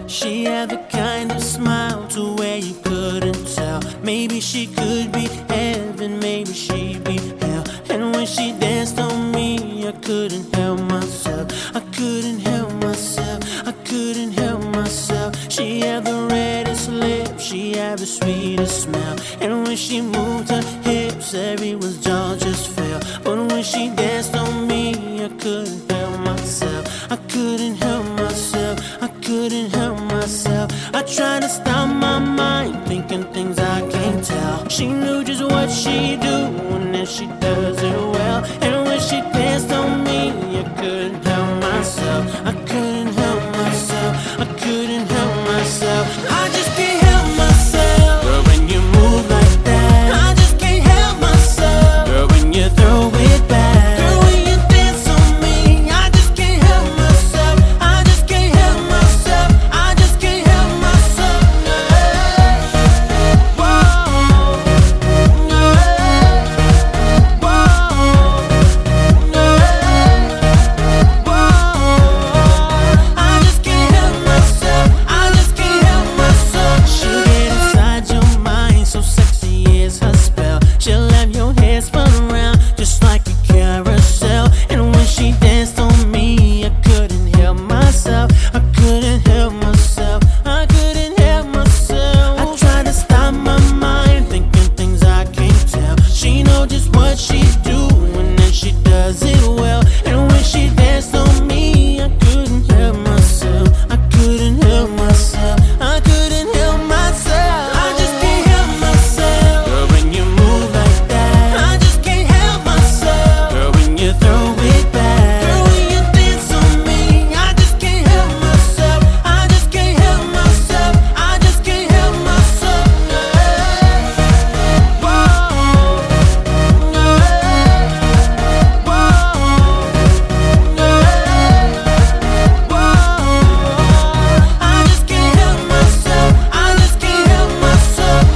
She had the kind of smile to where you couldn't tell. Maybe she could be heaven, maybe she'd be hell. And when she danced on me, I couldn't help myself. I couldn't help myself. I couldn't help myself. She had the reddest lips, she had the sweetest smell. And when she moved her hips, everyone's jaw just fell. But when she danced on me, I couldn't help myself. I couldn't help myself. I couldn't help myself. I tried to stop my mind, thinking things I can't tell. She knew just what she'd do, and then she does it well. And when she danced on me, I couldn't help myself. I couldn't help myself. I couldn't help myself. I just can't help myself. Girl, when you move like that, I just can't help myself. Girl, when you throw it back, girl, when you dance on me, I just can't help myself. I just can't help myself. I just can't help myself. Whoa, whoa, I just can't help myself. I just can't help myself. She'll get inside your mind, so sexy is her spell. She'll have your head spun around just like a carousel. And when she danced on me, I couldn't help myself. I couldn't help myself. I couldn't help myself. I tried to stop my mind, thinking things I can't tell. She knows just what she's doing, and she does it well. And when she danced on me, I couldn't help myself. I couldn't help myself. I couldn't help myself. I just can't help myself. Girl, when you move like that, I just can't help myself. Girl, when you throw it back, girl, when you dance on me, I just can't help myself. I just can't help myself. I just can't help myself. Whoa, whoa, I just can't help myself. I just can't help myself.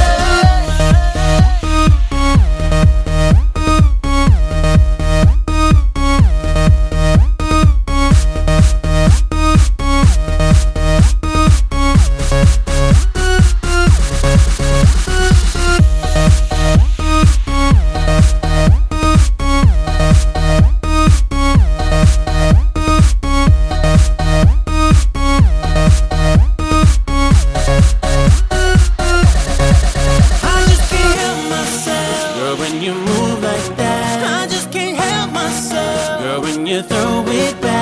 I just can't help myself. Girl, when you move like that, I just can't help myself. Girl, when you throw it back.